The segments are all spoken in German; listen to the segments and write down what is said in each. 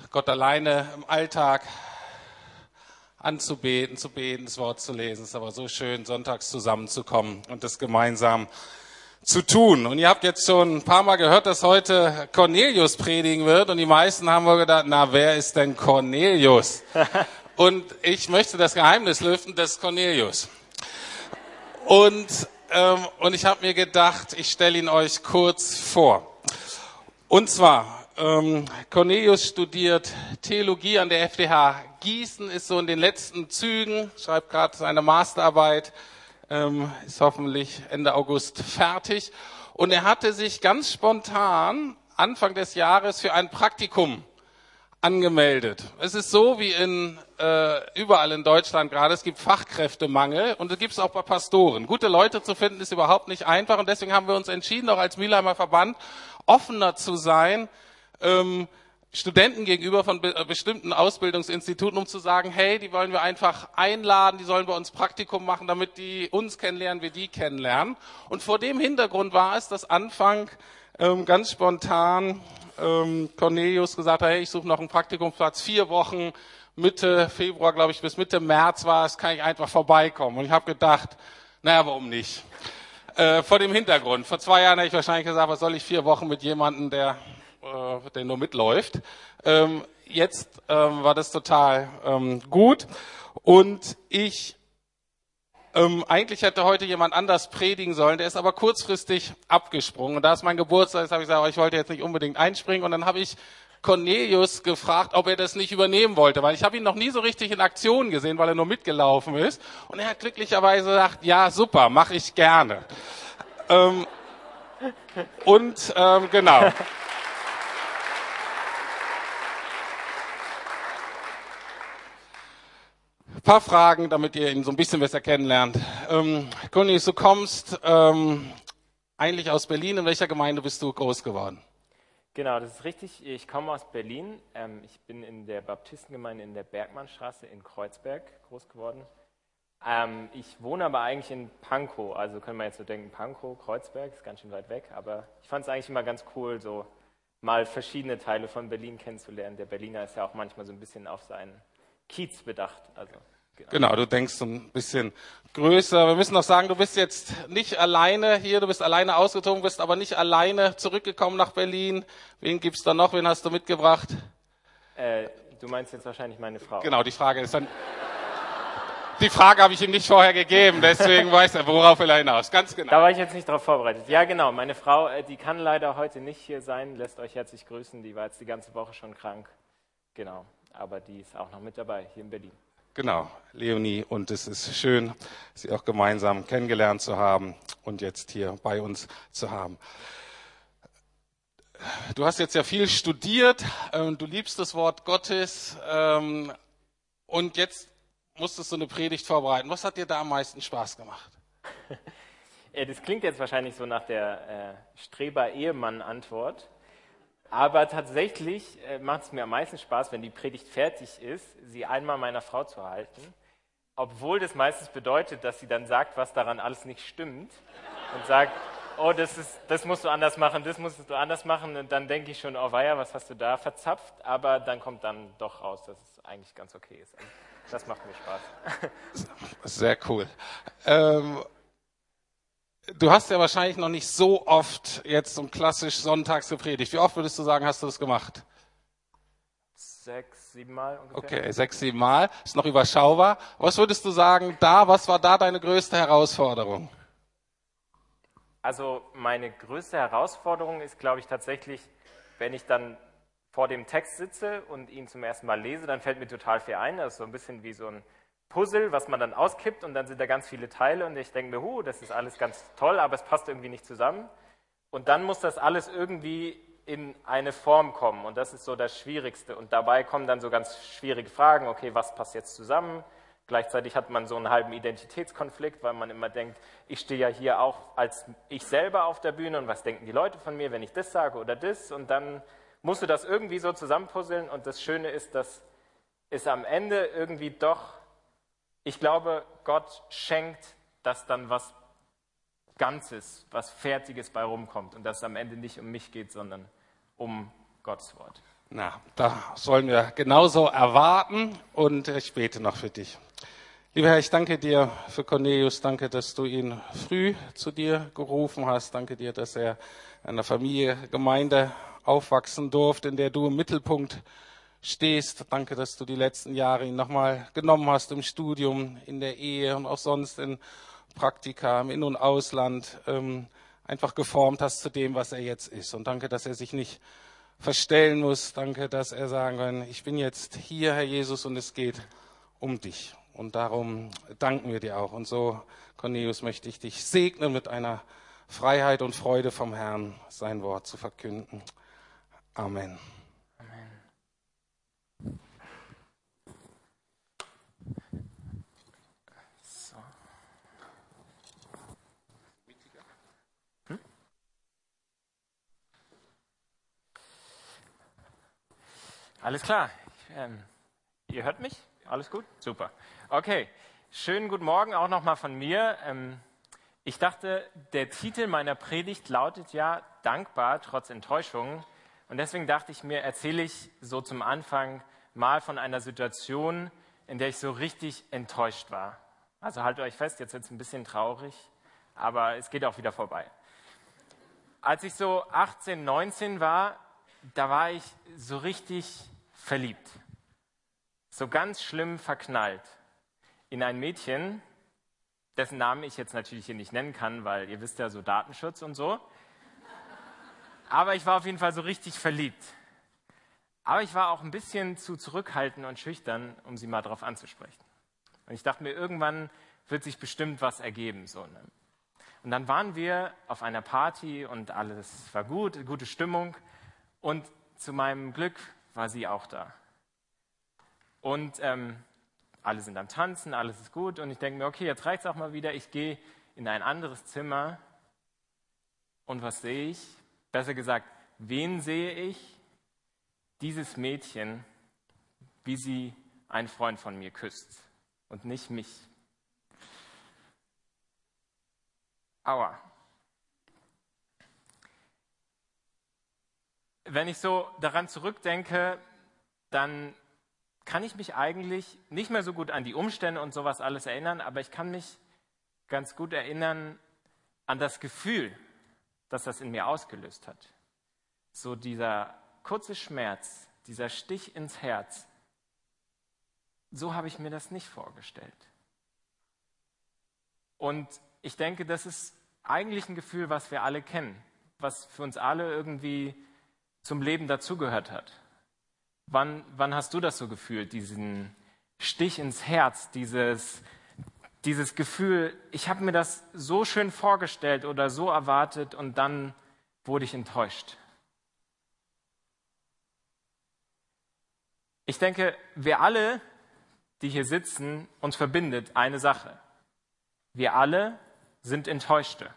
Gott alleine im Alltag anzubeten, zu beten, das Wort zu lesen. Es ist aber so schön, sonntags zusammenzukommen und das gemeinsam zu tun. Und ihr habt jetzt schon ein paar Mal gehört, dass heute Cornelius predigen wird. Und die meisten haben wohl gedacht, na, wer ist denn Cornelius? Und ich möchte das Geheimnis lüften des Cornelius. Und ich habe mir gedacht, ich stelle ihn euch kurz vor. Und zwar, Cornelius studiert Theologie an der FTH Gießen, ist so in den letzten Zügen, schreibt gerade seine Masterarbeit, ist hoffentlich Ende August fertig. Und er hatte sich ganz spontan Anfang des Jahres für ein Praktikum angemeldet. Es ist so wie überall in Deutschland gerade, es gibt Fachkräftemangel und es gibt es auch bei Pastoren. Gute Leute zu finden ist überhaupt nicht einfach und deswegen haben wir uns entschieden, auch als Mülheimer Verband, offener zu sein, Studenten gegenüber von bestimmten Ausbildungsinstituten, um zu sagen, hey, die wollen wir einfach einladen, die sollen bei uns Praktikum machen, damit die uns kennenlernen, wir die kennenlernen. Und vor dem Hintergrund war es, dass Anfang ganz spontan Cornelius gesagt hat, hey, ich suche noch einen Praktikumsplatz, 4 Wochen, Mitte Februar, glaube ich, bis Mitte März war es, kann ich einfach vorbeikommen. Und ich habe gedacht, naja, warum nicht? Vor dem Hintergrund. Vor 2 Jahren hätte ich wahrscheinlich gesagt, was soll ich 4 Wochen mit jemandem, der nur mitläuft. Jetzt war das total gut. Und eigentlich hätte heute jemand anders predigen sollen, der ist aber kurzfristig abgesprungen. Und da es mein Geburtstag ist, habe ich gesagt, ich wollte jetzt nicht unbedingt einspringen. Und dann habe ich Cornelius gefragt, ob er das nicht übernehmen wollte, weil ich habe ihn noch nie so richtig in Aktion gesehen, weil er nur mitgelaufen ist. Und er hat glücklicherweise gesagt, ja, super, mache ich gerne. Genau. Ein paar Fragen, damit ihr ihn so ein bisschen besser kennenlernt. Cornelius, du kommst eigentlich aus Berlin. In welcher Gemeinde bist du groß geworden? Genau, das ist richtig. Ich komme aus Berlin. Ich bin in der Baptistengemeinde in der Bergmannstraße in Kreuzberg groß geworden. Ich wohne aber eigentlich in Pankow. Also können wir jetzt so denken, Pankow, Kreuzberg, ist ganz schön weit weg. Aber ich fand es eigentlich immer ganz cool, so mal verschiedene Teile von Berlin kennenzulernen. Der Berliner ist ja auch manchmal so ein bisschen auf seinen Kiez bedacht. Also, genau, du denkst so ein bisschen größer. Wir müssen noch sagen, du bist jetzt nicht alleine hier, du bist alleine ausgezogen, bist aber nicht alleine zurückgekommen nach Berlin. Wen gibt's da noch? Wen hast du mitgebracht? Du meinst jetzt wahrscheinlich meine Frau. Genau, die Frage ist dann... Die Frage habe ich ihm nicht vorher gegeben, deswegen weiß er, worauf will er hinaus. Ganz genau. Da war ich jetzt nicht darauf vorbereitet. Ja, genau, meine Frau, die kann leider heute nicht hier sein, lässt euch herzlich grüßen. Die war jetzt die ganze Woche schon krank. Genau, aber die ist auch noch mit dabei, hier in Berlin. Genau, Leonie, und es ist schön, Sie auch gemeinsam kennengelernt zu haben und jetzt hier bei uns zu haben. Du hast jetzt ja viel studiert, du liebst das Wort Gottes und jetzt musstest du eine Predigt vorbereiten. Was hat dir da am meisten Spaß gemacht? Das klingt jetzt wahrscheinlich so nach der Streber-Ehemann-Antwort. Aber tatsächlich macht es mir am meisten Spaß, wenn die Predigt fertig ist, sie einmal meiner Frau zu halten. Obwohl das meistens bedeutet, dass sie dann sagt, was daran alles nicht stimmt. Und sagt, oh, das musst du anders machen, das musst du anders machen. Und dann denke ich schon, oh weia, was hast du da verzapft? Aber dann kommt dann doch raus, dass es eigentlich ganz okay ist. Also, das macht mir Spaß. Sehr cool. Du hast ja wahrscheinlich noch nicht so oft jetzt so klassisch sonntags gepredigt. Wie oft würdest du sagen, hast du das gemacht? 6, 7 Mal ungefähr. Okay, 6, 7 Mal. Ist noch überschaubar. Was würdest du sagen, was war da deine größte Herausforderung? Also meine größte Herausforderung ist, glaube ich, tatsächlich, wenn ich dann vor dem Text sitze und ihn zum ersten Mal lese, dann fällt mir total viel ein. Das ist so ein bisschen wie so ein Puzzle, was man dann auskippt und dann sind da ganz viele Teile und ich denke mir, das ist alles ganz toll, aber es passt irgendwie nicht zusammen. Und dann muss das alles irgendwie in eine Form kommen und das ist so das Schwierigste. Und dabei kommen dann so ganz schwierige Fragen, okay, was passt jetzt zusammen? Gleichzeitig hat man so einen halben Identitätskonflikt, weil man immer denkt, ich stehe ja hier auch als ich selber auf der Bühne und was denken die Leute von mir, wenn ich das sage oder das? Und dann musst du das irgendwie so zusammenpuzzeln und das Schöne ist, dass es am Ende irgendwie doch, ich glaube, Gott schenkt, dass dann was Ganzes, was Fertiges bei rumkommt und dass es am Ende nicht um mich geht, sondern um Gottes Wort. Na, da sollen wir genauso erwarten und ich bete noch für dich. Lieber Herr, ich danke dir für Cornelius, danke, dass du ihn früh zu dir gerufen hast, danke dir, dass er in einer Familie, Gemeinde aufwachsen durfte, in der du im Mittelpunkt stehst. Danke, dass du die letzten Jahre ihn nochmal genommen hast im Studium, in der Ehe und auch sonst in Praktika, im In- und Ausland, einfach geformt hast zu dem, was er jetzt ist. Und danke, dass er sich nicht verstellen muss. Danke, dass er sagen kann, ich bin jetzt hier, Herr Jesus, und es geht um dich. Und darum danken wir dir auch. Und so, Cornelius, möchte ich dich segnen mit einer Freiheit und Freude vom Herrn, sein Wort zu verkünden. Amen. So. Alles klar. Ihr hört mich? Alles gut? Super. Okay. Schönen guten Morgen auch nochmal von mir. Ich dachte, der Titel meiner Predigt lautet ja Dankbar trotz Enttäuschung. Und deswegen dachte ich mir, erzähle ich so zum Anfang mal von einer Situation, in der ich so richtig enttäuscht war. Also haltet euch fest, jetzt wird es ein bisschen traurig, aber es geht auch wieder vorbei. Als ich so 18, 19 war, da war ich so richtig verliebt. So ganz schlimm verknallt in ein Mädchen, dessen Namen ich jetzt natürlich hier nicht nennen kann, weil ihr wisst ja, so Datenschutz und so. Aber ich war auf jeden Fall so richtig verliebt. Aber ich war auch ein bisschen zu zurückhaltend und schüchtern, um sie mal drauf anzusprechen. Und ich dachte mir, irgendwann wird sich bestimmt was ergeben. So, ne? Und dann waren wir auf einer Party und alles war gut, gute Stimmung. Und zu meinem Glück war sie auch da. Und alle sind am Tanzen, alles ist gut. Und ich denke mir, okay, jetzt reicht es auch mal wieder. Ich gehe in ein anderes Zimmer. Und was sehe ich? Besser gesagt, wen sehe ich? Dieses Mädchen, wie sie einen Freund von mir küsst. Und nicht mich. Aua. Wenn ich so daran zurückdenke, dann kann ich mich eigentlich nicht mehr so gut an die Umstände und sowas alles erinnern, aber ich kann mich ganz gut erinnern an das Gefühl, das das in mir ausgelöst hat. So dieser kurze Schmerz, dieser Stich ins Herz, so habe ich mir das nicht vorgestellt. Und ich denke, das ist eigentlich ein Gefühl, was wir alle kennen, was für uns alle irgendwie zum Leben dazugehört hat. Wann hast du das so gefühlt, diesen Stich ins Herz, dieses Gefühl, ich habe mir das so schön vorgestellt oder so erwartet und dann wurde ich enttäuscht? Ich denke, wir alle, die hier sitzen, uns verbindet eine Sache. Wir alle sind Enttäuschte.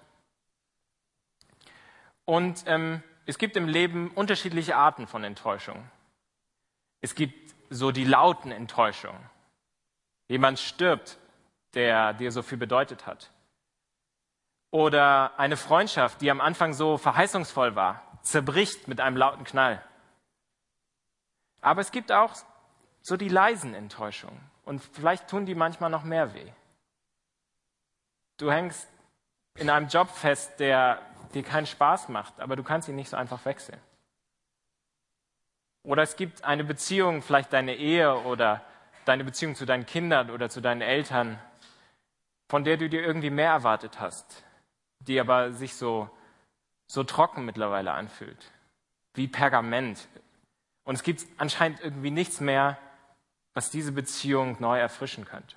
Und es gibt im Leben unterschiedliche Arten von Enttäuschung. Es gibt so die lauten Enttäuschungen. Jemand stirbt, der dir so viel bedeutet hat. Oder eine Freundschaft, die am Anfang so verheißungsvoll war, zerbricht mit einem lauten Knall. Aber es gibt auch so die leisen Enttäuschungen. Und vielleicht tun die manchmal noch mehr weh. Du hängst in einem Job fest, der dir keinen Spaß macht, aber du kannst ihn nicht so einfach wechseln. Oder es gibt eine Beziehung, vielleicht deine Ehe oder deine Beziehung zu deinen Kindern oder zu deinen Eltern, von der du dir irgendwie mehr erwartet hast, die aber sich so trocken mittlerweile anfühlt, wie Pergament. Und es gibt anscheinend irgendwie nichts mehr, was diese Beziehung neu erfrischen könnte.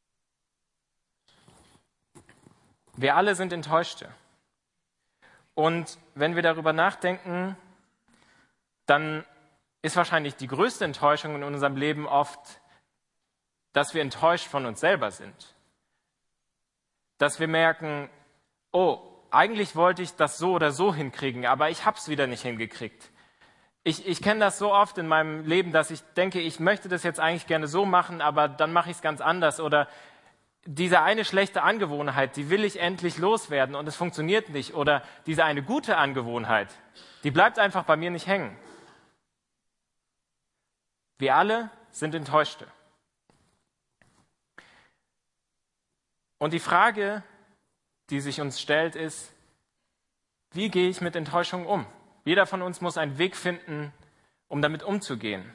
Wir alle sind Enttäuschte. Und wenn wir darüber nachdenken, dann ist wahrscheinlich die größte Enttäuschung in unserem Leben oft, dass wir enttäuscht von uns selber sind. Dass wir merken, oh, eigentlich wollte ich das so oder so hinkriegen, aber ich habe es wieder nicht hingekriegt. Ich kenne das so oft in meinem Leben, dass ich denke, ich möchte das jetzt eigentlich gerne so machen, aber dann mache ich es ganz anders. Oder diese eine schlechte Angewohnheit, die will ich endlich loswerden und es funktioniert nicht. Oder diese eine gute Angewohnheit, die bleibt einfach bei mir nicht hängen. Wir alle sind Enttäuschte. Und die Frage, die sich uns stellt, ist, wie gehe ich mit Enttäuschung um? Jeder von uns muss einen Weg finden, um damit umzugehen.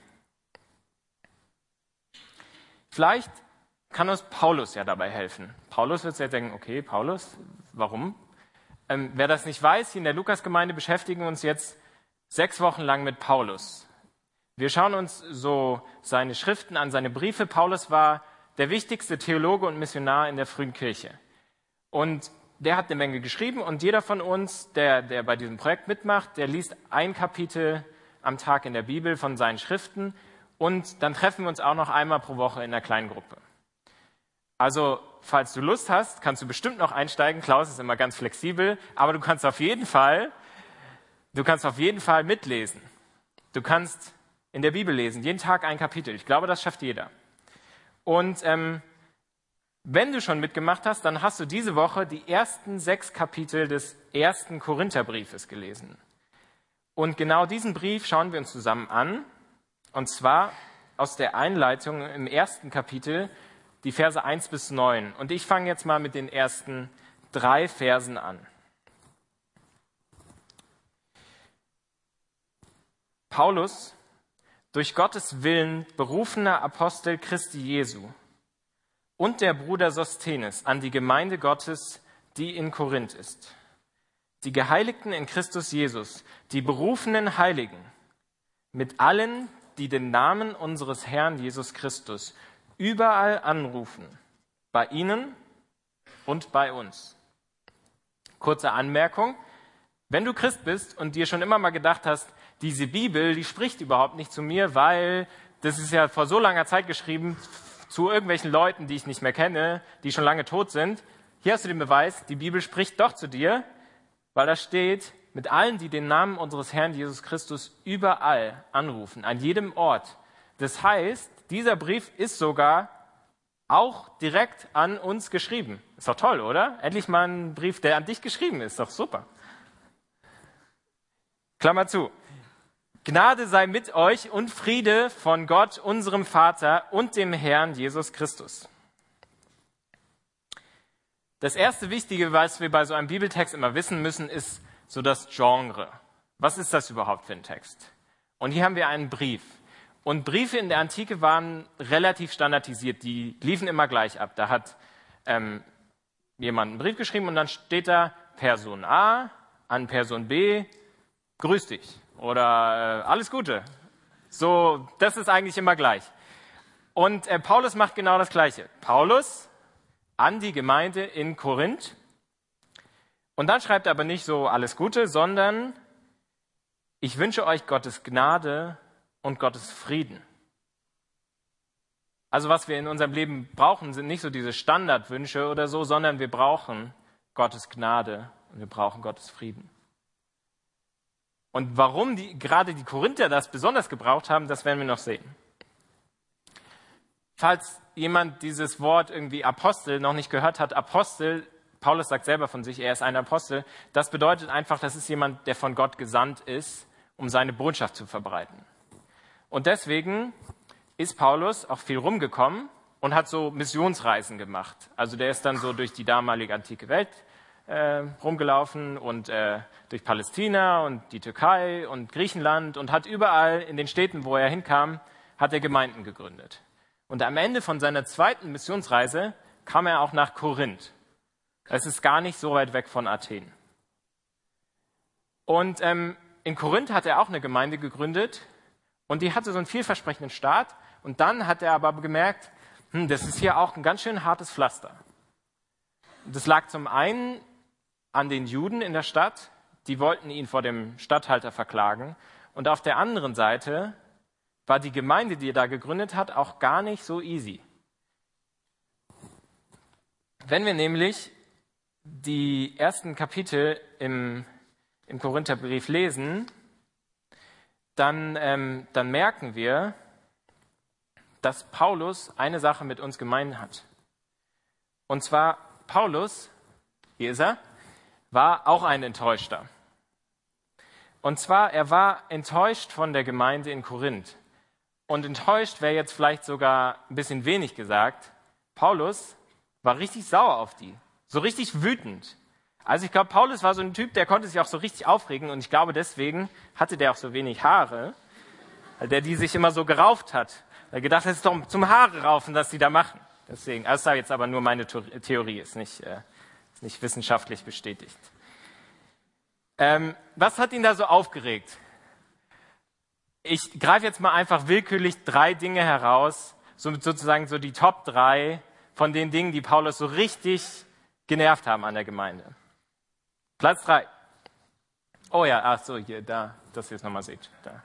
Vielleicht kann uns Paulus ja dabei helfen. Paulus wird jetzt denken, okay, Paulus, warum? Wer das nicht weiß, hier in der Lukas-Gemeinde beschäftigen wir uns jetzt 6 Wochen lang mit Paulus. Wir schauen uns so seine Schriften an, seine Briefe. Paulus war der wichtigste Theologe und Missionar in der frühen Kirche. Und der hat eine Menge geschrieben und jeder von uns, der bei diesem Projekt mitmacht, der liest ein Kapitel am Tag in der Bibel von seinen Schriften und dann treffen wir uns auch noch einmal pro Woche in einer kleinen Gruppe. Also, falls du Lust hast, kannst du bestimmt noch einsteigen. Klaus ist immer ganz flexibel, aber du kannst auf jeden Fall mitlesen. Du kannst in der Bibel lesen, jeden Tag ein Kapitel. Ich glaube, das schafft jeder. Und wenn du schon mitgemacht hast, dann hast du diese Woche die ersten 6 Kapitel des 1. Korintherbriefes gelesen. Und genau diesen Brief schauen wir uns zusammen an. Und zwar aus der Einleitung im 1. Kapitel, die Verse 1 bis 9. Und ich fange jetzt mal mit den ersten 3 Versen an. Paulus, durch Gottes Willen berufener Apostel Christi Jesu, und der Bruder Sosthenes an die Gemeinde Gottes, die in Korinth ist. Die Geheiligten in Christus Jesus, die berufenen Heiligen, mit allen, die den Namen unseres Herrn Jesus Christus überall anrufen, bei ihnen und bei uns. Kurze Anmerkung, wenn du Christ bist und dir schon immer mal gedacht hast, diese Bibel, die spricht überhaupt nicht zu mir, weil das ist ja vor so langer Zeit geschrieben, zu irgendwelchen Leuten, die ich nicht mehr kenne, die schon lange tot sind. Hier hast du den Beweis, die Bibel spricht doch zu dir, weil da steht, mit allen, die den Namen unseres Herrn Jesus Christus überall anrufen, an jedem Ort. Das heißt, dieser Brief ist sogar auch direkt an uns geschrieben. Ist doch toll, oder? Endlich mal ein Brief, der an dich geschrieben ist. Ist doch super. Klammer zu. Gnade sei mit euch und Friede von Gott, unserem Vater und dem Herrn Jesus Christus. Das erste Wichtige, was wir bei so einem Bibeltext immer wissen müssen, ist so das Genre. Was ist das überhaupt für ein Text? Und hier haben wir einen Brief. Und Briefe in der Antike waren relativ standardisiert. Die liefen immer gleich ab. Da hat jemand einen Brief geschrieben und dann steht da Person A an Person B, grüß dich. Oder alles Gute. So, das ist eigentlich immer gleich. Und Paulus macht genau das Gleiche. Paulus an die Gemeinde in Korinth. Und dann schreibt er aber nicht so alles Gute, sondern ich wünsche euch Gottes Gnade und Gottes Frieden. Also was wir in unserem Leben brauchen, sind nicht so diese Standardwünsche oder so, sondern wir brauchen Gottes Gnade und wir brauchen Gottes Frieden. Und warum gerade die Korinther das besonders gebraucht haben, das werden wir noch sehen. Falls jemand dieses Wort irgendwie Apostel noch nicht gehört hat, Apostel, Paulus sagt selber von sich, er ist ein Apostel, das bedeutet einfach, das ist jemand, der von Gott gesandt ist, um seine Botschaft zu verbreiten. Und deswegen ist Paulus auch viel rumgekommen und hat so Missionsreisen gemacht. Also der ist dann so durch die damalige antike Welt rumgelaufen und durch Palästina und die Türkei und Griechenland und hat überall in den Städten, wo er hinkam, hat er Gemeinden gegründet. Und am Ende von seiner 2. Missionsreise kam er auch nach Korinth. Es ist gar nicht so weit weg von Athen. Und in Korinth hat er auch eine Gemeinde gegründet und die hatte so einen vielversprechenden Start. Und dann hat er aber gemerkt, das ist hier auch ein ganz schön hartes Pflaster. Das lag zum einen an den Juden in der Stadt, die wollten ihn vor dem Statthalter verklagen. Und auf der anderen Seite war die Gemeinde, die er da gegründet hat, auch gar nicht so easy. Wenn wir nämlich die ersten Kapitel im Korintherbrief lesen, dann merken wir, dass Paulus eine Sache mit uns gemein hat. Und zwar Paulus, hier ist er, war auch ein Enttäuschter. Und zwar, er war enttäuscht von der Gemeinde in Korinth. Und enttäuscht wäre jetzt vielleicht sogar ein bisschen wenig gesagt. Paulus war richtig sauer auf die, so richtig wütend. Also ich glaube, Paulus war so ein Typ, der konnte sich auch so richtig aufregen und ich glaube, deswegen hatte der auch so wenig Haare, weil der die sich immer so gerauft hat. Er gedacht, das ist doch zum Haare raufen, was die da machen. Deswegen, also das ist jetzt aber nur meine Theorie, ist nicht wissenschaftlich bestätigt. Was hat ihn da so aufgeregt? Ich greife jetzt mal einfach willkürlich 3 Dinge heraus, sozusagen so die Top 3 von den Dingen, die Paulus so richtig genervt haben an der Gemeinde. Platz 3. Oh ja, ach so, hier, da, dass ihr es nochmal seht. Da.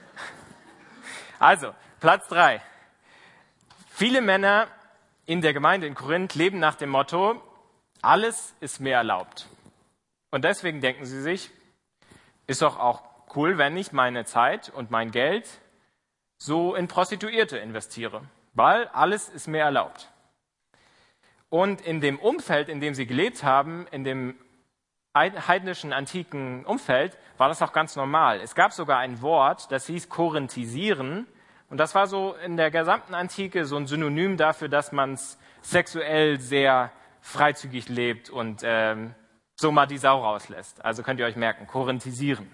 Also, Platz 3. Viele Männer in der Gemeinde in Korinth leben nach dem Motto, alles ist mir erlaubt. Und deswegen denken sie sich, ist doch auch cool, wenn ich meine Zeit und mein Geld so in Prostituierte investiere, weil alles ist mir erlaubt. Und in dem Umfeld, in dem sie gelebt haben, in dem heidnischen, antiken Umfeld, war das auch ganz normal. Es gab sogar ein Wort, das hieß korinthisieren. Und das war so in der gesamten Antike so ein Synonym dafür, dass man sexuell sehr freizügig lebt und so mal die Sau rauslässt. Also könnt ihr euch merken, korinthisieren.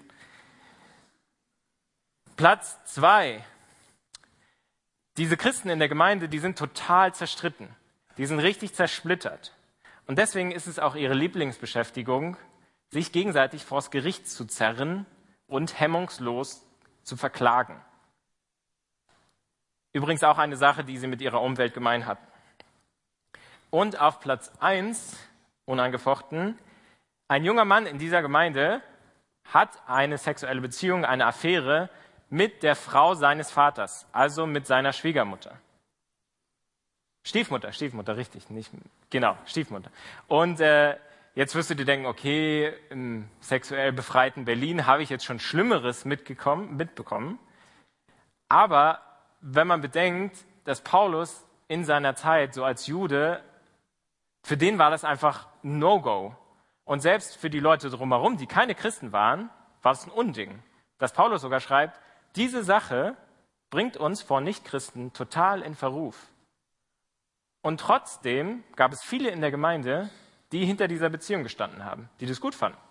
Platz 2. Diese Christen in der Gemeinde, die sind total zerstritten. Die sind richtig zersplittert. Und deswegen ist es auch ihre Lieblingsbeschäftigung, sich gegenseitig vors Gericht zu zerren und hemmungslos zu verklagen. Übrigens auch eine Sache, die sie mit ihrer Umwelt gemein hatten. Und auf Platz 1, unangefochten, ein junger Mann in dieser Gemeinde hat eine sexuelle Beziehung, eine Affäre mit der Frau seines Vaters, also mit seiner Schwiegermutter. Stiefmutter, richtig, nicht, genau, Stiefmutter. Und jetzt wirst du dir denken, okay, im sexuell befreiten Berlin habe ich jetzt schon Schlimmeres mitbekommen. Aber wenn man bedenkt, dass Paulus in seiner Zeit so als Jude, für den war das einfach No-Go. Und selbst für die Leute drumherum, die keine Christen waren, war es ein Unding. Dass Paulus sogar schreibt, diese Sache bringt uns vor Nichtchristen total in Verruf. Und trotzdem gab es viele in der Gemeinde, die hinter dieser Beziehung gestanden haben, die das gut fanden.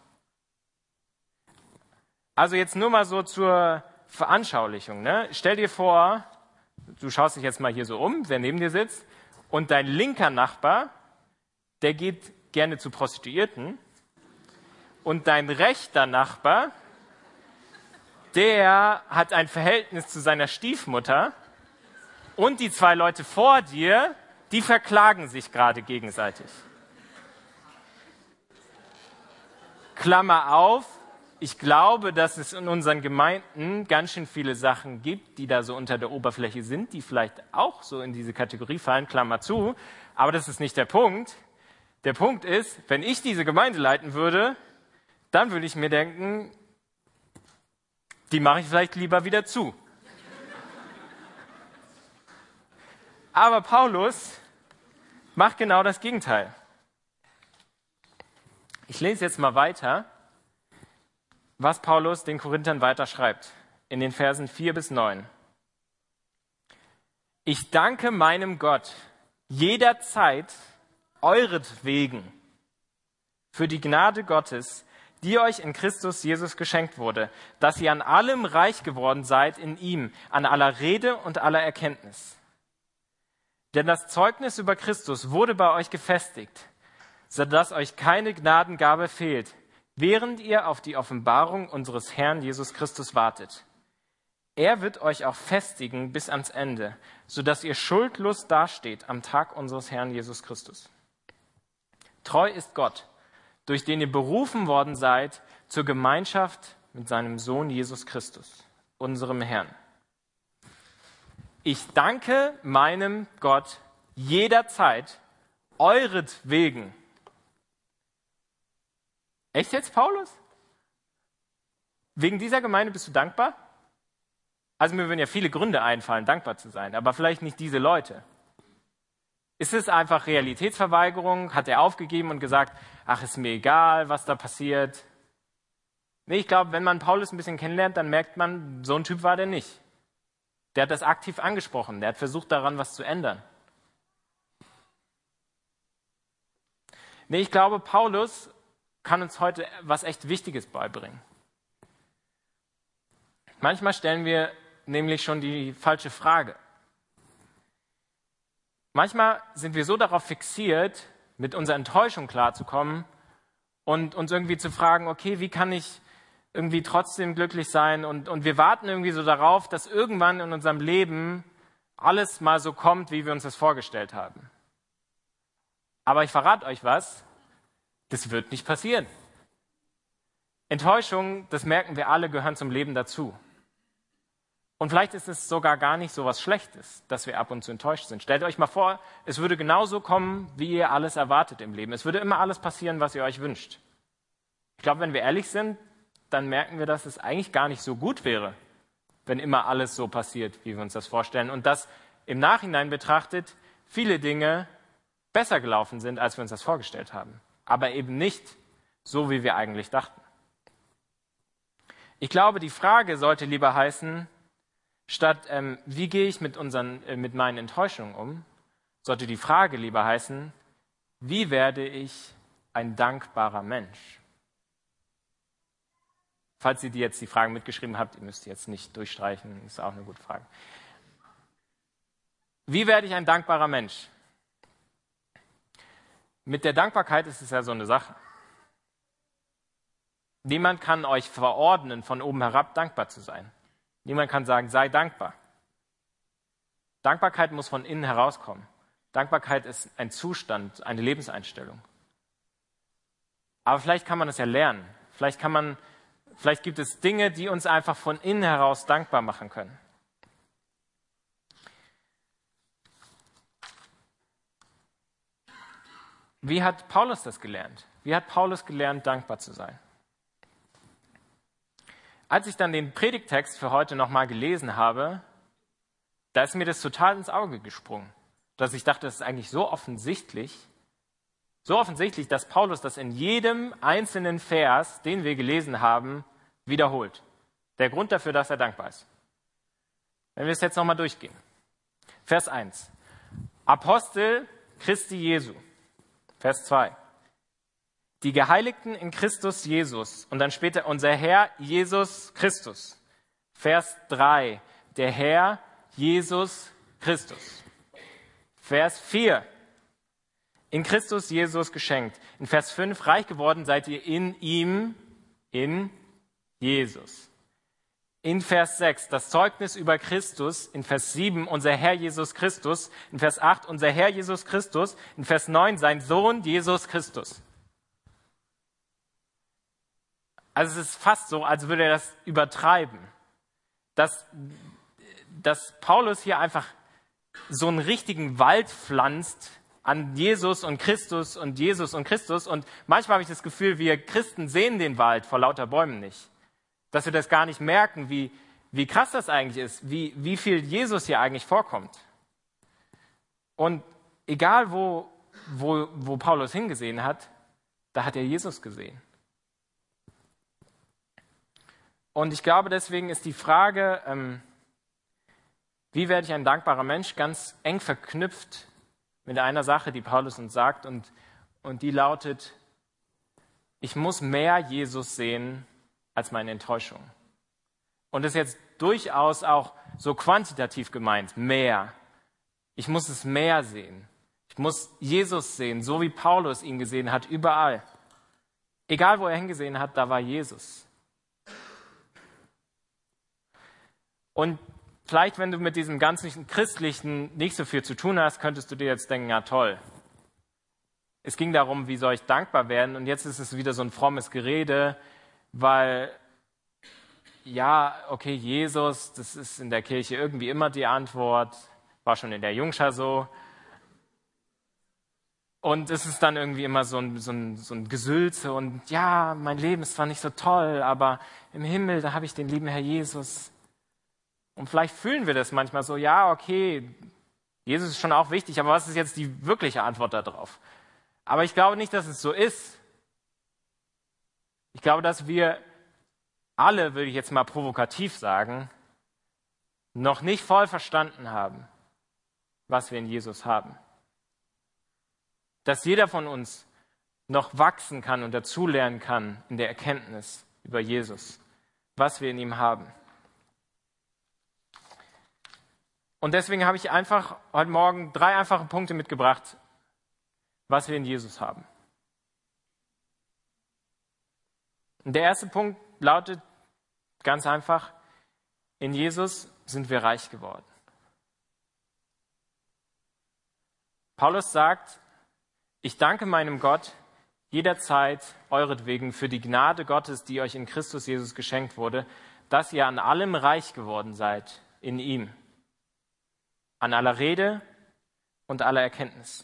Also jetzt nur mal so zur Veranschaulichung. Ne? Stell dir vor, du schaust dich jetzt mal hier so um, wer neben dir sitzt, und dein linker Nachbar, der geht gerne zu Prostituierten, und dein rechter Nachbar, der hat ein Verhältnis zu seiner Stiefmutter, und die 2 Leute vor dir, die verklagen sich gerade gegenseitig. Klammer auf, ich glaube, dass es in unseren Gemeinden ganz schön viele Sachen gibt, die da so unter der Oberfläche sind, die vielleicht auch so in diese Kategorie fallen, Klammer zu. Aber das ist nicht der Punkt. Der Punkt ist, wenn ich diese Gemeinde leiten würde, dann würde ich mir denken, die mache ich vielleicht lieber wieder zu. Aber Paulus macht genau das Gegenteil. Ich lese jetzt mal weiter, was Paulus den Korinthern weiter schreibt, in den Versen 4-9. Ich danke meinem Gott jederzeit euretwegen für die Gnade Gottes, die euch in Christus Jesus geschenkt wurde, dass ihr an allem reich geworden seid in ihm, an aller Rede und aller Erkenntnis. Denn das Zeugnis über Christus wurde bei euch gefestigt, sodass euch keine Gnadengabe fehlt, während ihr auf die Offenbarung unseres Herrn Jesus Christus wartet. Er wird euch auch festigen bis ans Ende, sodass ihr schuldlos dasteht am Tag unseres Herrn Jesus Christus. Treu ist Gott, durch den ihr berufen worden seid zur Gemeinschaft mit seinem Sohn Jesus Christus, unserem Herrn. Ich danke meinem Gott jederzeit euretwegen. Echt jetzt, Paulus? Wegen dieser Gemeinde bist du dankbar? Also mir würden ja viele Gründe einfallen, dankbar zu sein, aber vielleicht nicht diese Leute. Ist es einfach Realitätsverweigerung? Hat er aufgegeben und gesagt, ach, ist mir egal, was da passiert? Nee, ich glaube, wenn man Paulus ein bisschen kennenlernt, dann merkt man, so ein Typ war der nicht. Der hat das aktiv angesprochen. Der hat versucht, daran was zu ändern. Nee, ich glaube, Paulus kann uns heute was echt Wichtiges beibringen. Manchmal stellen wir nämlich schon die falsche Frage. Manchmal sind wir so darauf fixiert, mit unserer Enttäuschung klarzukommen und uns irgendwie zu fragen, okay, wie kann ich irgendwie trotzdem glücklich sein? Und wir warten irgendwie so darauf, dass irgendwann in unserem Leben alles mal so kommt, wie wir uns das vorgestellt haben. Aber ich verrate euch was, das wird nicht passieren. Enttäuschung, das merken wir alle, gehören zum Leben dazu. Und vielleicht ist es sogar gar nicht so was Schlechtes, dass wir ab und zu enttäuscht sind. Stellt euch mal vor, es würde genauso kommen, wie ihr alles erwartet im Leben. Es würde immer alles passieren, was ihr euch wünscht. Ich glaube, wenn wir ehrlich sind, dann merken wir, dass es eigentlich gar nicht so gut wäre, wenn immer alles so passiert, wie wir uns das vorstellen. Und dass im Nachhinein betrachtet viele Dinge besser gelaufen sind, als wir uns das vorgestellt haben. Aber eben nicht so, wie wir eigentlich dachten. Ich glaube, die Frage sollte lieber heißen, statt wie gehe ich mit meinen Enttäuschungen um, sollte die Frage lieber heißen, wie werde ich ein dankbarer Mensch? Falls ihr jetzt die Fragen mitgeschrieben habt, ihr müsst jetzt nicht durchstreichen, ist auch eine gute Frage. Wie werde ich ein dankbarer Mensch? Mit der Dankbarkeit ist es ja so eine Sache. Niemand kann euch verordnen, von oben herab dankbar zu sein. Niemand kann sagen, sei dankbar. Dankbarkeit muss von innen herauskommen. Dankbarkeit ist ein Zustand, eine Lebenseinstellung. Aber vielleicht kann man es ja lernen. Vielleicht gibt es Dinge, die uns einfach von innen heraus dankbar machen können. Wie hat Paulus das gelernt? Wie hat Paulus gelernt, dankbar zu sein? Als ich dann den Predigttext für heute nochmal gelesen habe, da ist mir das total ins Auge gesprungen, dass ich dachte, das ist eigentlich so offensichtlich, dass Paulus das in jedem einzelnen Vers, den wir gelesen haben, wiederholt. Der Grund dafür, dass er dankbar ist. Wenn wir es jetzt nochmal durchgehen. Vers 1. Apostel Christi Jesu. Vers 2. Die Geheiligten in Christus Jesus und dann später unser Herr Jesus Christus. Vers 3. Der Herr Jesus Christus. Vers 4. In Christus Jesus geschenkt. In Vers 5. Reich geworden seid ihr in ihm, in Jesus. In Vers 6. Das Zeugnis über Christus. In Vers 7. Unser Herr Jesus Christus. In Vers 8. Unser Herr Jesus Christus. In Vers 9. Sein Sohn Jesus Christus. Also es ist fast so, als würde er das übertreiben, dass Paulus hier einfach so einen richtigen Wald pflanzt an Jesus und Christus und Jesus und Christus. Und manchmal habe ich das Gefühl, wir Christen sehen den Wald vor lauter Bäumen nicht. Dass wir das gar nicht merken, wie krass das eigentlich ist, wie viel Jesus hier eigentlich vorkommt. Und egal, wo Paulus hingesehen hat, da hat er Jesus gesehen. Und ich glaube, deswegen ist die Frage, wie werde ich ein dankbarer Mensch, ganz eng verknüpft mit einer Sache, die Paulus uns sagt. Und die lautet, ich muss mehr Jesus sehen als meine Enttäuschung. Und das ist jetzt durchaus auch so quantitativ gemeint, mehr. Ich muss es mehr sehen. Ich muss Jesus sehen, so wie Paulus ihn gesehen hat, überall. Egal, wo er hingesehen hat, da war Jesus. Und vielleicht, wenn du mit diesem ganzen Christlichen nicht so viel zu tun hast, könntest du dir jetzt denken, ja toll. Es ging darum, wie soll ich dankbar werden? Und jetzt ist es wieder so ein frommes Gerede, weil, ja, okay, Jesus, das ist in der Kirche irgendwie immer die Antwort, war schon in der Jungschar so. Und es ist dann irgendwie immer so ein Gesülze und ja, mein Leben ist zwar nicht so toll, aber im Himmel, da habe ich den lieben Herr Jesus. Und vielleicht fühlen wir das manchmal so, ja, okay, Jesus ist schon auch wichtig, aber was ist jetzt die wirkliche Antwort darauf? Aber ich glaube nicht, dass es so ist. Ich glaube, dass wir alle, würde ich jetzt mal provokativ sagen, noch nicht voll verstanden haben, was wir in Jesus haben. Dass jeder von uns noch wachsen kann und dazulernen kann in der Erkenntnis über Jesus, was wir in ihm haben. Und deswegen habe ich einfach heute Morgen 3 einfache Punkte mitgebracht, was wir in Jesus haben. Und der erste Punkt lautet ganz einfach: In Jesus sind wir reich geworden. Paulus sagt: Ich danke meinem Gott jederzeit euretwegen für die Gnade Gottes, die euch in Christus Jesus geschenkt wurde, dass ihr an allem reich geworden seid in ihm, an aller Rede und aller Erkenntnis.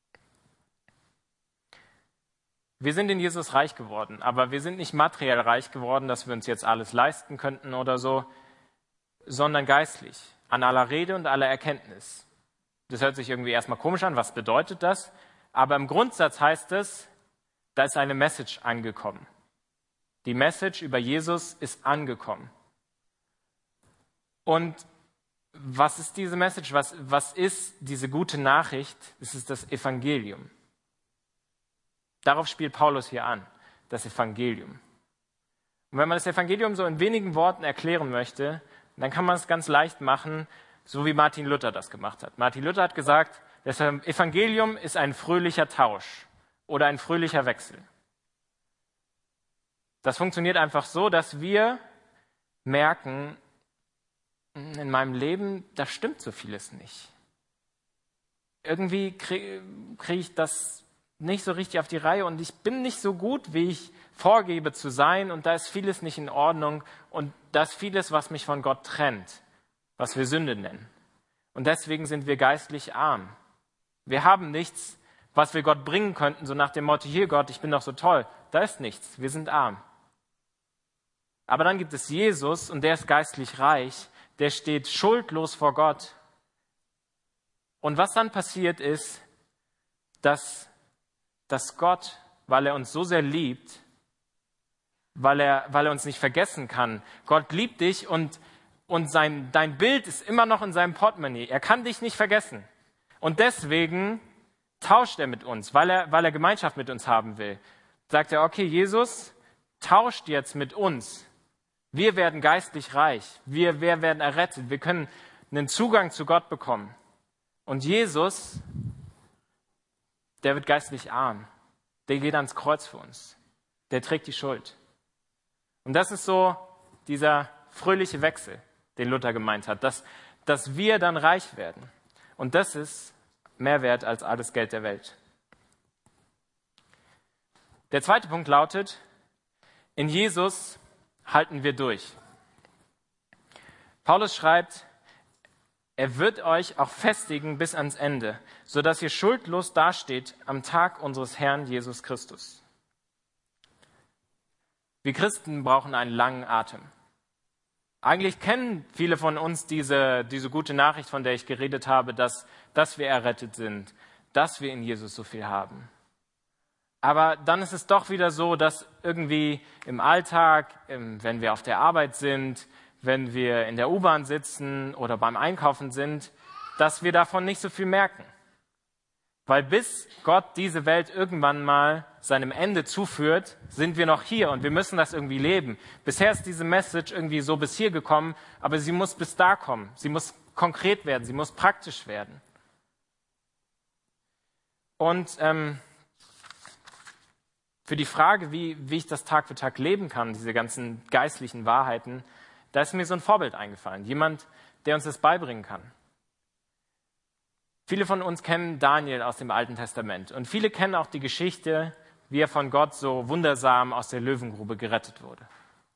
Wir sind in Jesus reich geworden, aber wir sind nicht materiell reich geworden, dass wir uns jetzt alles leisten könnten oder so, sondern geistlich, an aller Rede und aller Erkenntnis. Das hört sich irgendwie erstmal komisch an, was bedeutet das? Aber im Grundsatz heißt es, da ist eine Message angekommen. Die Message über Jesus ist angekommen. Und was ist diese Message? Was ist diese gute Nachricht? Es ist das Evangelium. Darauf spielt Paulus hier an, das Evangelium. Und wenn man das Evangelium so in wenigen Worten erklären möchte, dann kann man es ganz leicht machen, so wie Martin Luther das gemacht hat. Martin Luther hat gesagt, das Evangelium ist ein fröhlicher Tausch oder ein fröhlicher Wechsel. Das funktioniert einfach so, dass wir merken, in meinem Leben, da stimmt so vieles nicht. Irgendwie kriege ich das nicht so richtig auf die Reihe und ich bin nicht so gut, wie ich vorgebe zu sein, und da ist vieles nicht in Ordnung und da ist vieles, was mich von Gott trennt, was wir Sünde nennen. Und deswegen sind wir geistlich arm. Wir haben nichts, was wir Gott bringen könnten, so nach dem Motto: Hier Gott, ich bin doch so toll. Da ist nichts, wir sind arm. Aber dann gibt es Jesus und der ist geistlich reich, der steht schuldlos vor Gott. Und was dann passiert ist, dass Gott, weil er uns so sehr liebt, weil er uns nicht vergessen kann, Gott liebt dich und dein Bild ist immer noch in seinem Portemonnaie. Er kann dich nicht vergessen. Und deswegen tauscht er mit uns, weil er Gemeinschaft mit uns haben will. Sagt er: Okay, Jesus, tauscht jetzt mit uns. Wir werden geistlich reich. Wir werden errettet. Wir können einen Zugang zu Gott bekommen. Und Jesus, der wird geistlich arm. Der geht ans Kreuz für uns. Der trägt die Schuld. Und das ist so dieser fröhliche Wechsel, den Luther gemeint hat, dass wir dann reich werden. Und das ist mehr wert als alles Geld der Welt. Der zweite Punkt lautet: In Jesus halten wir durch. Paulus schreibt: Er wird euch auch festigen bis ans Ende, sodass ihr schuldlos dasteht am Tag unseres Herrn Jesus Christus. Wir Christen brauchen einen langen Atem. Eigentlich kennen viele von uns diese gute Nachricht, von der ich geredet habe, dass wir errettet sind, dass wir in Jesus so viel haben. Aber dann ist es doch wieder so, dass irgendwie im Alltag, wenn wir auf der Arbeit sind, wenn wir in der U-Bahn sitzen oder beim Einkaufen sind, dass wir davon nicht so viel merken. Weil bis Gott diese Welt irgendwann mal seinem Ende zuführt, sind wir noch hier und wir müssen das irgendwie leben. Bisher ist diese Message irgendwie so bis hier gekommen, aber sie muss bis da kommen. Sie muss konkret werden, sie muss praktisch werden. Und für die Frage, wie ich das Tag für Tag leben kann, diese ganzen geistlichen Wahrheiten, da ist mir so ein Vorbild eingefallen. Jemand, der uns das beibringen kann. Viele von uns kennen Daniel aus dem Alten Testament und viele kennen auch die Geschichte, wie er von Gott so wundersam aus der Löwengrube gerettet wurde.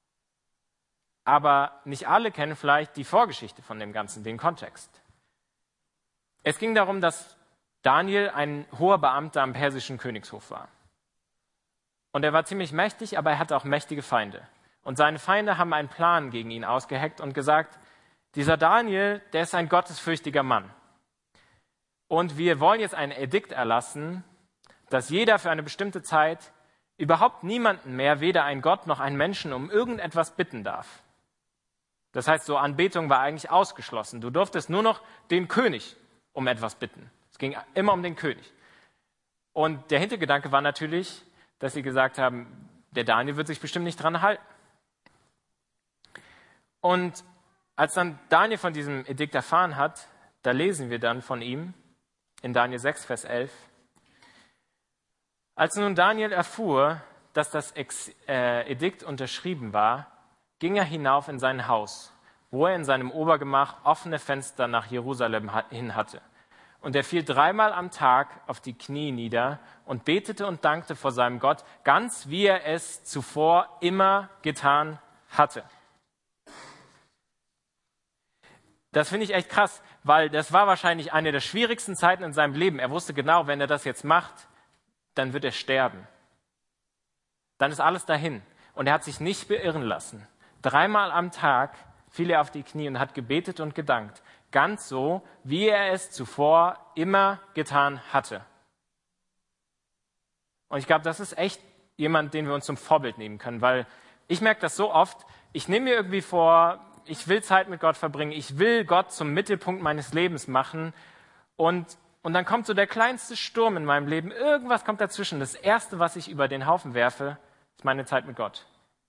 Aber nicht alle kennen vielleicht die Vorgeschichte von dem Ganzen, den Kontext. Es ging darum, dass Daniel ein hoher Beamter am persischen Königshof war. Und er war ziemlich mächtig, aber er hatte auch mächtige Feinde. Und seine Feinde haben einen Plan gegen ihn ausgeheckt und gesagt: Dieser Daniel, der ist ein gottesfürchtiger Mann. Und wir wollen jetzt ein Edikt erlassen, dass jeder für eine bestimmte Zeit überhaupt niemanden mehr, weder einen Gott noch einen Menschen, um irgendetwas bitten darf. Das heißt, so Anbetung war eigentlich ausgeschlossen. Du durftest nur noch den König um etwas bitten. Es ging immer um den König. Und der Hintergedanke war natürlich, dass sie gesagt haben, der Daniel wird sich bestimmt nicht dran halten. Und als dann Daniel von diesem Edikt erfahren hat, da lesen wir dann von ihm in Daniel 6, Vers 11. Als nun Daniel erfuhr, dass das Edikt unterschrieben war, ging er hinauf in sein Haus, wo er in seinem Obergemach offene Fenster nach Jerusalem hin hatte. Und er fiel 3-mal am Tag auf die Knie nieder und betete und dankte vor seinem Gott, ganz wie er es zuvor immer getan hatte. Das finde ich echt krass, weil das war wahrscheinlich eine der schwierigsten Zeiten in seinem Leben. Er wusste genau, wenn er das jetzt macht, dann wird er sterben. Dann ist alles dahin. Und er hat sich nicht beirren lassen. 3-mal am Tag fiel er auf die Knie und hat gebetet und gedankt. Ganz so, wie er es zuvor immer getan hatte. Und ich glaube, das ist echt jemand, den wir uns zum Vorbild nehmen können, weil ich merke das so oft, ich nehme mir irgendwie vor, ich will Zeit mit Gott verbringen, ich will Gott zum Mittelpunkt meines Lebens machen und dann kommt so der kleinste Sturm in meinem Leben, irgendwas kommt dazwischen. Das Erste, was ich über den Haufen werfe, ist meine Zeit mit Gott.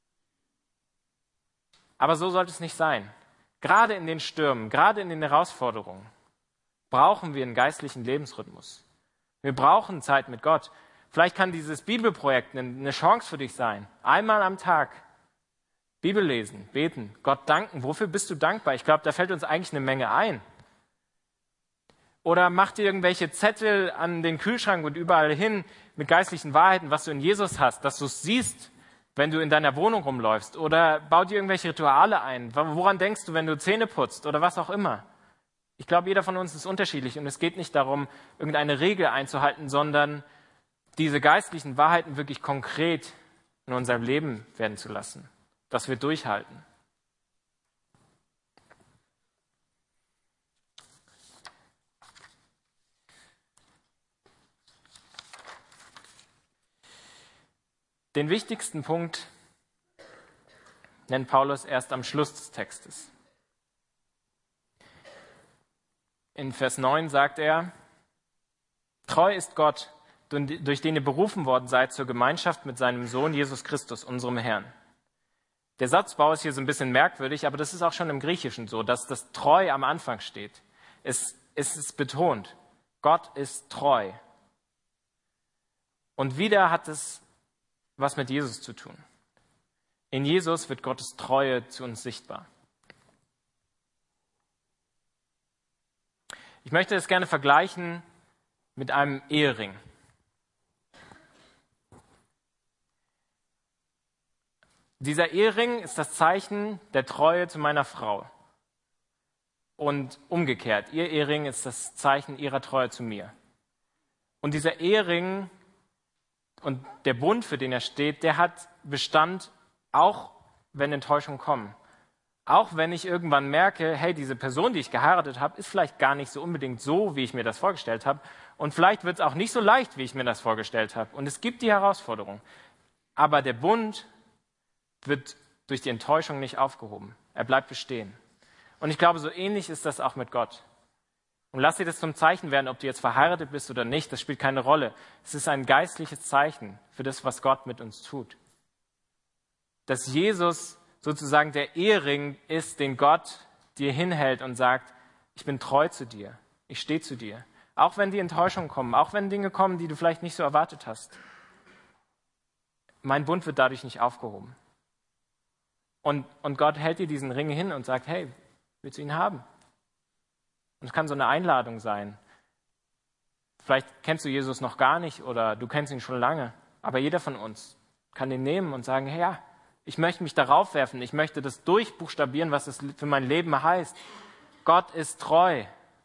Aber so sollte es nicht sein. Gerade in den Stürmen, gerade in den Herausforderungen brauchen wir einen geistlichen Lebensrhythmus. Wir brauchen Zeit mit Gott. Vielleicht kann dieses Bibelprojekt eine Chance für dich sein. 1-mal am Tag Bibel lesen, beten, Gott danken. Wofür bist du dankbar? Ich glaube, da fällt uns eigentlich eine Menge ein. Oder mach dir irgendwelche Zettel an den Kühlschrank und überall hin mit geistlichen Wahrheiten, was du in Jesus hast, dass du es siehst, wenn du in deiner Wohnung rumläufst. Oder bau dir irgendwelche Rituale ein. Woran denkst du, wenn du Zähne putzt oder was auch immer? Ich glaube, jeder von uns ist unterschiedlich und es geht nicht darum, irgendeine Regel einzuhalten, sondern diese geistlichen Wahrheiten wirklich konkret in unserem Leben werden zu lassen, dass wir durchhalten. Den wichtigsten Punkt nennt Paulus erst am Schluss des Textes. In Vers 9 sagt er, treu ist Gott, durch den ihr berufen worden seid zur Gemeinschaft mit seinem Sohn Jesus Christus, unserem Herrn. Der Satzbau ist hier so ein bisschen merkwürdig, aber das ist auch schon im Griechischen so, dass das treu am Anfang steht. Es ist betont, Gott ist treu. Und wieder hat es was mit Jesus zu tun. In Jesus wird Gottes Treue zu uns sichtbar. Ich möchte es gerne vergleichen mit einem Ehering. Dieser Ehering ist das Zeichen der Treue zu meiner Frau. Und umgekehrt, ihr Ehering ist das Zeichen ihrer Treue zu mir. Und dieser Ehering und der Bund, für den er steht, der hat Bestand, auch wenn Enttäuschungen kommen. Auch wenn ich irgendwann merke, hey, diese Person, die ich geheiratet habe, ist vielleicht gar nicht so unbedingt so, wie ich mir das vorgestellt habe. Und vielleicht wird es auch nicht so leicht, wie ich mir das vorgestellt habe. Und es gibt die Herausforderung. Aber der Bund wird durch die Enttäuschung nicht aufgehoben. Er bleibt bestehen. Und ich glaube, so ähnlich ist das auch mit Gott. Und lass dir das zum Zeichen werden, ob du jetzt verheiratet bist oder nicht, das spielt keine Rolle. Es ist ein geistliches Zeichen für das, was Gott mit uns tut. Dass Jesus sozusagen der Ehering ist, den Gott dir hinhält und sagt, ich bin treu zu dir, ich stehe zu dir. Auch wenn die Enttäuschungen kommen, auch wenn Dinge kommen, die du vielleicht nicht so erwartet hast. Mein Bund wird dadurch nicht aufgehoben. Und Gott hält dir diesen Ring hin und sagt, hey, willst du ihn haben? Und es kann so eine Einladung sein. Vielleicht kennst du Jesus noch gar nicht oder du kennst ihn schon lange. Aber jeder von uns kann ihn nehmen und sagen, hey, ja, ich möchte mich darauf werfen. Ich möchte das durchbuchstabieren, was es für mein Leben heißt. Gott ist treu.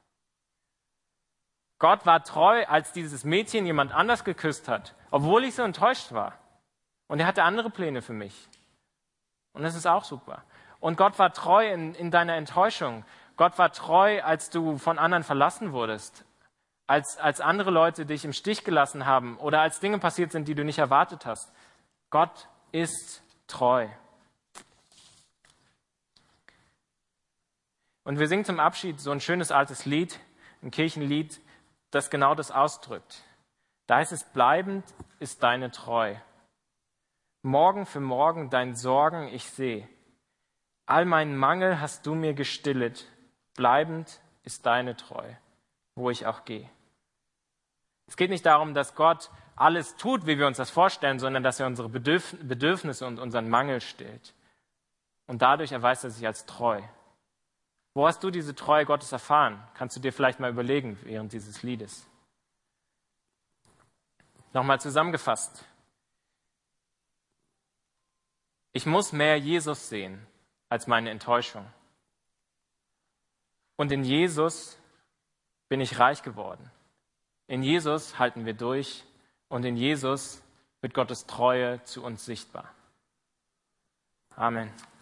Gott war treu, als dieses Mädchen jemand anders geküsst hat, obwohl ich so enttäuscht war. Und er hatte andere Pläne für mich. Und das ist auch super. Und Gott war treu in deiner Enttäuschung. Gott war treu, als du von anderen verlassen wurdest, als andere Leute dich im Stich gelassen haben oder als Dinge passiert sind, die du nicht erwartet hast. Gott ist treu. Und wir singen zum Abschied so ein schönes altes Lied, ein Kirchenlied, das genau das ausdrückt. Da heißt es, bleibend ist deine Treu. Morgen für morgen dein Sorgen ich seh. All meinen Mangel hast du mir gestillet. Bleibend ist deine Treu, wo ich auch gehe. Es geht nicht darum, dass Gott alles tut, wie wir uns das vorstellen, sondern dass er unsere Bedürfnisse und unseren Mangel stillt. Und dadurch erweist er sich als treu. Wo hast du diese Treue Gottes erfahren? Kannst du dir vielleicht mal überlegen während dieses Liedes. Nochmal zusammengefasst. Ich muss mehr Jesus sehen als meine Enttäuschung. Und in Jesus bin ich reich geworden. In Jesus halten wir durch und in Jesus wird Gottes Treue zu uns sichtbar. Amen.